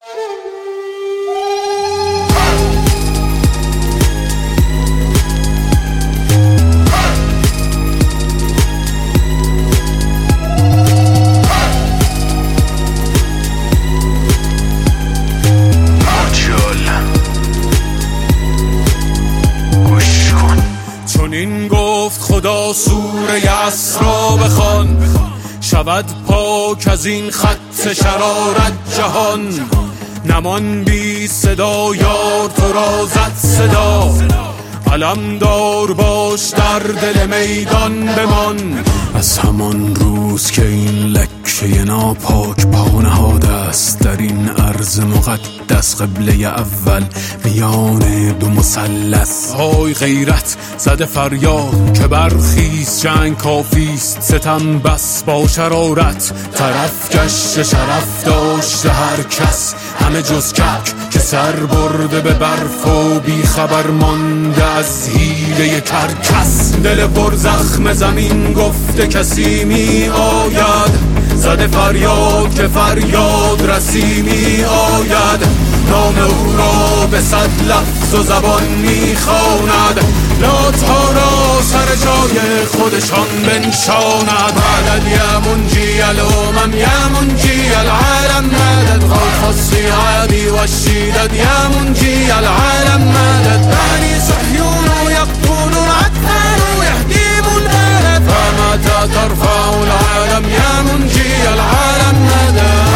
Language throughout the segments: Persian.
این گفت خدا سوره اسرا بخوان، شود پاک از این خط شرارت جهان. نمان بی صدا یار تو را زد صدا، علمدار باش در دل میدان بمان. از همان روز که این لکه ناپاک پا نهاده است در این ارض مقدس، قبله اول میان دو مثلث. های غیرت زده فریاد که برخیز، جنگ کافیست ستم بس با شرارت. طرف گشت شرف داشته هر کس، همه جز کک که سر برده به برف و بی خبر مانده از حیله کرکس. دل پر زخم زمین گفته کسی می آید، زده فریاد که فریاد رسی می آید. نام او را به صد لفظ و زبان می خواند، لاتها را سر جای خودشان بنشاند. مدد یا منجی الامم یا منجی العالم، مدد غوث الصیادی و الشیدد یا منجی العالم، مدد بنی صهیون یقتلون عطفان و یهدیم البلد، فمتى ترفع العالم یا منجی العالم مدد.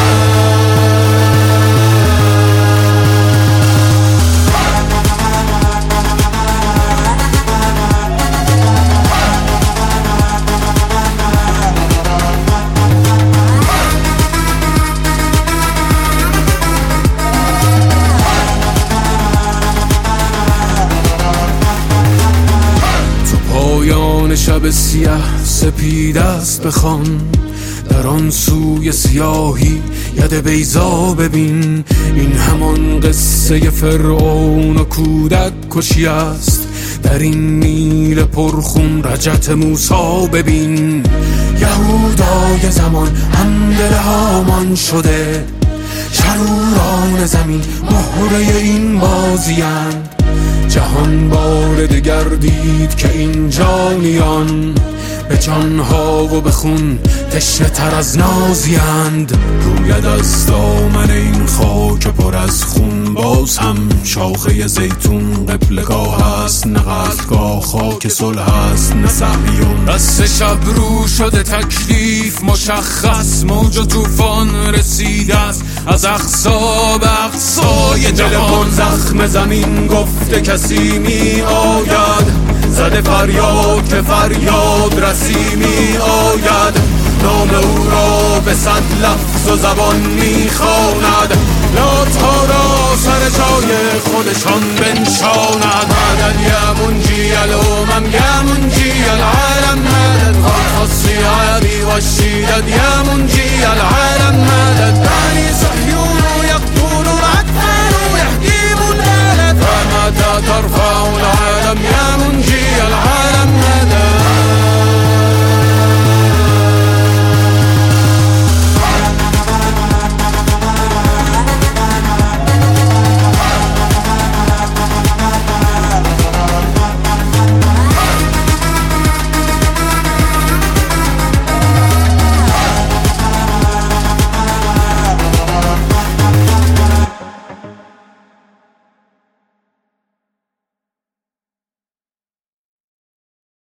پایان شب سیاه سپید است بخوان، در آن سوی سیاهی ید بیضا ببین. این همان قصه فرعون و کودک کشی است، در این نیل پرخون رجت موسی ببین. یهودای زمان هم دل هامان شده، شروران زمین مهره این بازی‌اند. جهان بار دگر دید که این جانیان به جانها و به خون تشنه تر از نازیند. روید از دامن این خاک پر از خون، باز هم شاخه زیتون قبلگاه است، نه قتلگاه خاک صلح است نه صهیون. دست شب رو شده تکلیف مشخص، موج و طوفان رسیده است از اقصا به اقصای جهان. زخم زمین گفته کسی می آید، زده فریاد که فریاد رسی می آید. نام او را به صد لفظ و زبان می خواند، لاتها را سر جای خودشان بنشاند. مدد یا منجی الامم یا منجی العالم، مدد غوث الصیادی و الشیدد یا منجی العالم، مدد